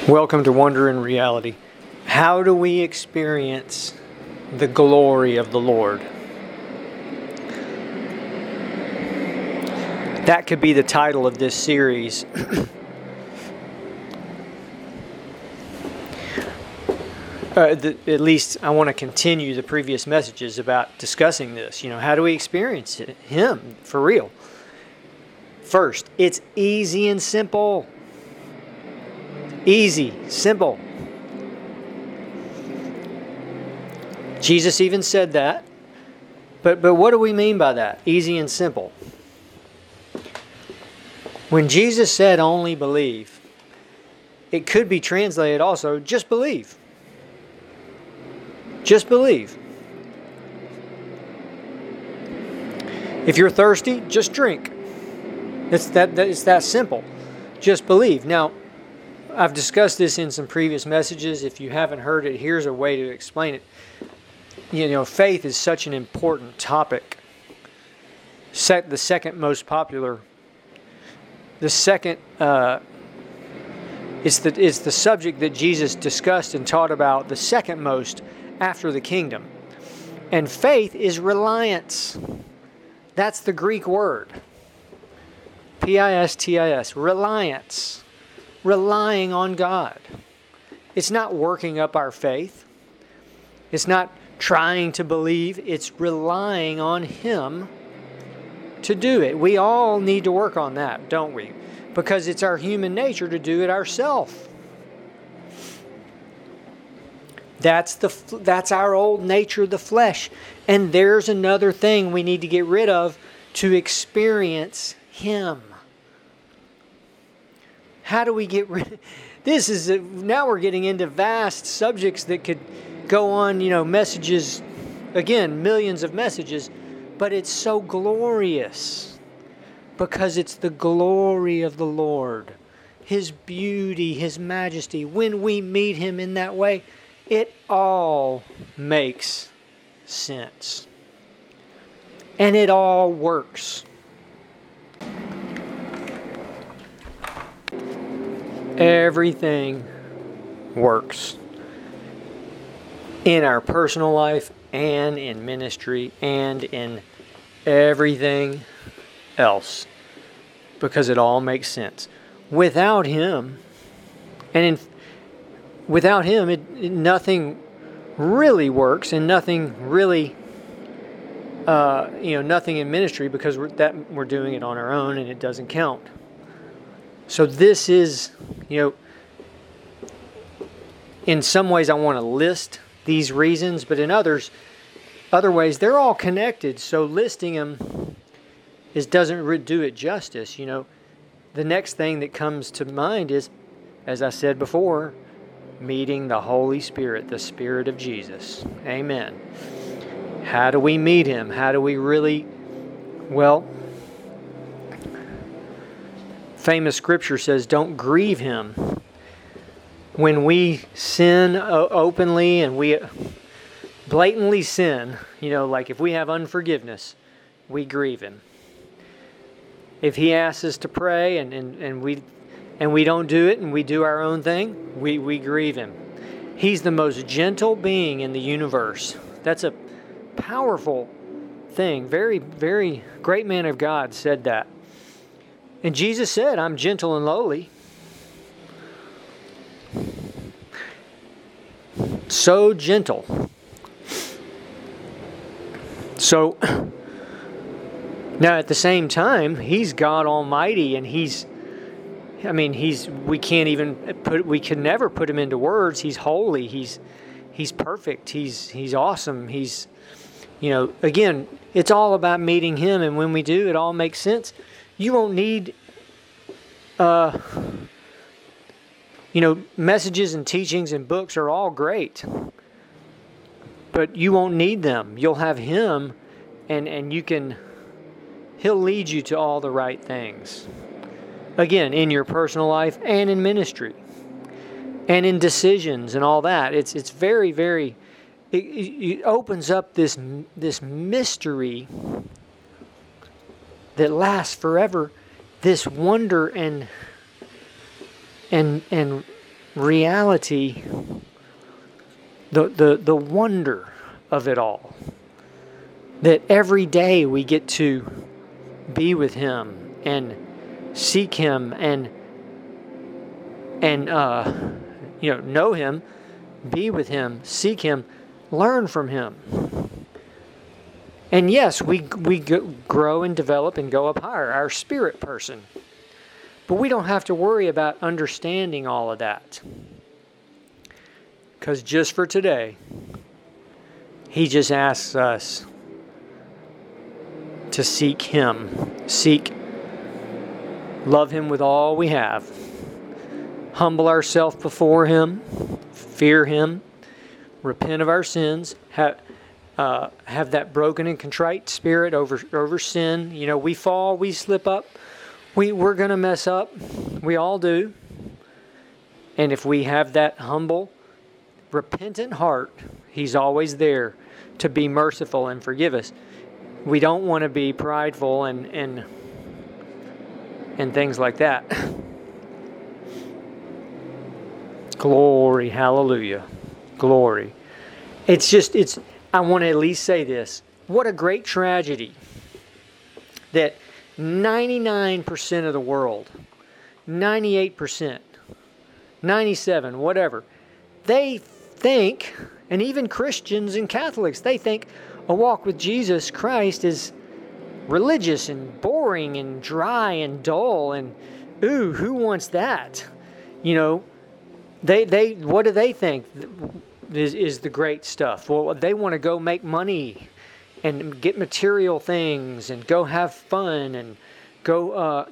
Welcome to Wonder in Reality. How do we experience the glory of the Lord? That could be the title of this series. At least I want to continue the previous messages about discussing this. How do we experience Him for real? First, it's easy and simple. Easy, simple. Jesus even said that. But what do we mean by that? Easy and simple. When Jesus said only believe, it could be translated also just believe. Just believe. If you're thirsty, just drink. It's that simple. Just believe. Now, I've discussed this in some previous messages. If you haven't heard it, here's a way to explain it. Faith is such an important topic. The second most popular. The second, it's the subject that Jesus discussed and taught about the second most after the kingdom. And faith is reliance. That's the Greek word. Pistis, reliance. Relying on God. It's not working up our faith. It's not trying to believe. It's relying on Him to do it. We all need to work on that, don't we? Because it's our human nature to do it ourselves. That's our old nature, the flesh. And there's another thing we need to get rid of to experience Him. How do we get rid of... Now we're getting into vast subjects that could go on, messages, again, millions of messages, but it's so glorious because it's the glory of the Lord, His beauty, His majesty. When we meet Him in that way, it all makes sense. And it all works. Everything works. In our personal life and in ministry and in everything else. Because it all makes sense. Without Him, nothing really works, and nothing really, nothing in ministry, because we're doing it on our own and it doesn't count. So this is, in some ways I want to list these reasons, but in other ways they're all connected. So listing them doesn't do it justice. The next thing that comes to mind is, as I said before, meeting the Holy Spirit, the Spirit of Jesus. Amen. How do we meet Him? How do we really, famous scripture says, don't grieve Him. When we sin openly and we blatantly sin, like if we have unforgiveness, we grieve Him. If He asks us to pray and we don't do it and we do our own thing, we grieve Him. He's the most gentle being in the universe. That's a powerful thing. Very, very great man of God said that. And Jesus said, I'm gentle and lowly. So gentle. So, now at the same time, He's God Almighty, and we can never put Him into words. He's holy. He's perfect. He's awesome. Again, it's all about meeting Him, and when we do, it all makes sense. You won't need, messages and teachings and books are all great, but you won't need them. You'll have Him, and He'll lead you to all the right things. Again, in your personal life and in ministry and in decisions and all that. It's very, very, it opens up this mystery that lasts forever, this wonder and reality, the wonder of it all. That every day we get to be with Him and seek Him and know Him, be with Him, seek Him, learn from Him. And yes, we grow and develop and go up higher, our spirit person. But we don't have to worry about understanding all of that. Because just for today, He just asks us to seek Him. Love Him with all we have. Humble ourselves before Him. Fear Him. Repent of our sins. Have that broken and contrite spirit over sin. We fall, we slip up. We're going to mess up. We all do. And if we have that humble, repentant heart, He's always there to be merciful and forgive us. We don't want to be prideful and things like that. Glory, hallelujah. Glory. I want to at least say this. What a great tragedy that 99% of the world, 98%, 97%, whatever, they think, and even Christians and Catholics, they think a walk with Jesus Christ is religious and boring and dry and dull and, ooh, who wants that? They what do they think is the great stuff? Well, they want to go make money and get material things and go have fun and go,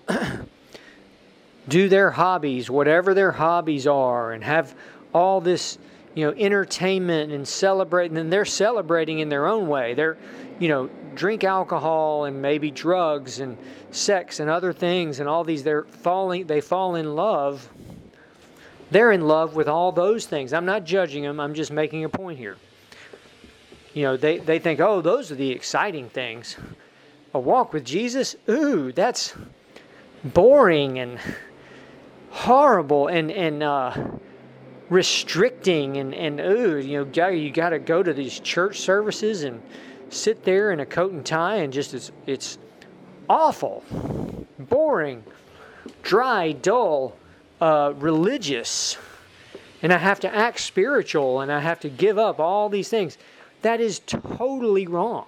do their hobbies, whatever their hobbies are, and have all this, entertainment and celebrating. And they're celebrating in their own way. They're, drink alcohol and maybe drugs and sex and other things and all these. They fall in love. They're in love with all those things. I'm not judging them. I'm just making a point here. They think, oh, those are the exciting things. A walk with Jesus? Ooh, that's boring and horrible and restricting and ooh, you got to go to these church services and sit there in a coat and tie and just it's awful, boring, dry, dull, religious, and I have to act spiritual and I have to give up all these things. That is totally wrong.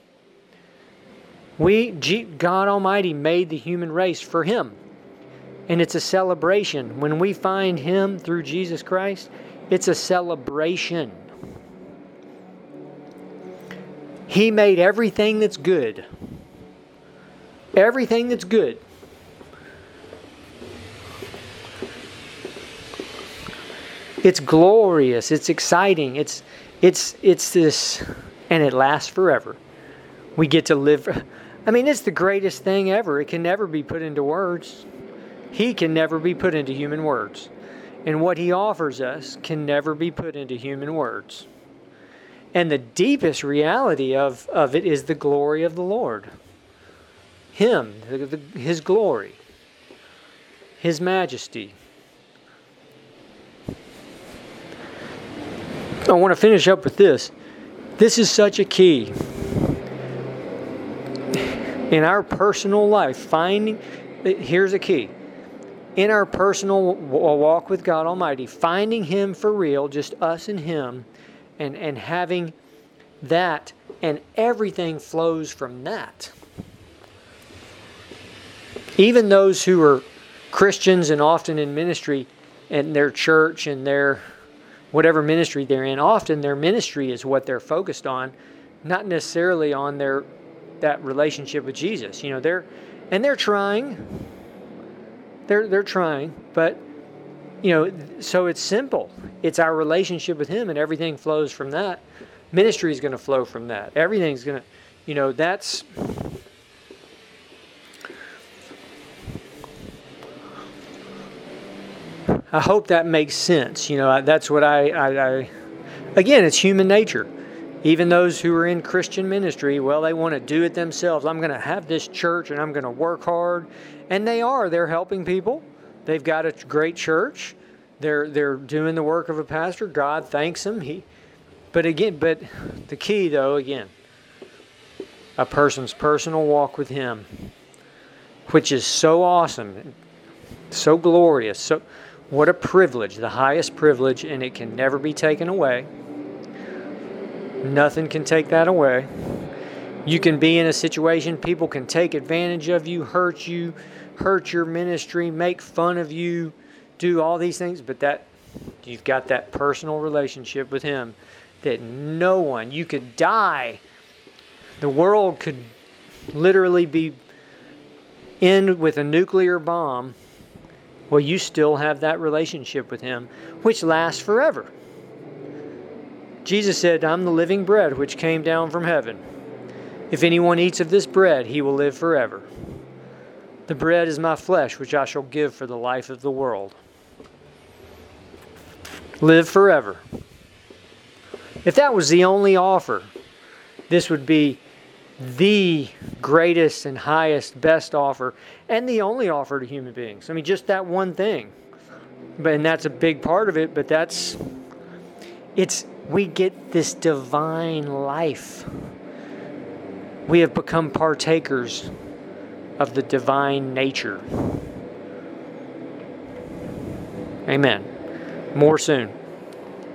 God Almighty made the human race for Him. And it's a celebration. When we find Him through Jesus Christ, it's a celebration. He made everything that's good. Everything that's good. It's glorious. It's exciting. It's this, and it lasts forever. We get to live. It's the greatest thing ever. It can never be put into words. He can never be put into human words. And what He offers us can never be put into human words. And the deepest reality of it is the glory of the Lord. Him, His glory, His majesty. I want to finish up with this. This is such a key. In our personal life, here's a key. In our personal walk with God Almighty, finding Him for real, just us and Him, and having that, and everything flows from that. Even those who are Christians and often in ministry, and their church and their whatever ministry they're in, often their ministry is what they're focused on, not necessarily on that relationship with Jesus. They're trying. They're trying, but so it's simple. It's our relationship with Him, and everything flows from that. Ministry is going to flow from that. Everything's going to, that's. I hope that makes sense. That's what I again, it's human nature. Even those who are in Christian ministry, well, they want to do it themselves. I'm going to have this church and I'm going to work hard. And they're helping people. They've got a great church. They're doing the work of a pastor. God thanks them. But the key though, again, a person's personal walk with Him, which is so awesome, so glorious. So what a privilege, the highest privilege, and it can never be taken away. Nothing can take that away. You can be in a situation, people can take advantage of you, hurt your ministry, make fun of you, do all these things, but that you've got that personal relationship with Him that no one, you could die. The world could literally be end with a nuclear bomb. Well, you still have that relationship with Him, which lasts forever. Jesus said, I'm the living bread which came down from heaven. If anyone eats of this bread, he will live forever. The bread is my flesh, which I shall give for the life of the world. Live forever. If that was the only offer, this would be the greatest and highest, best offer, and the only offer to human beings. I mean, just that one thing. And that's a big part of it, but we get this divine life. We have become partakers of the divine nature. Amen. More soon.